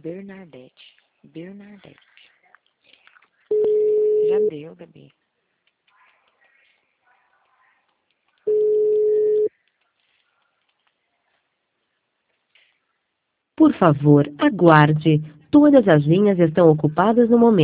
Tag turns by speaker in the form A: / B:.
A: Bernadette. Bernadette. Já deu, Gabi.
B: Por favor, aguarde. Todas as linhas estão ocupadas no momento.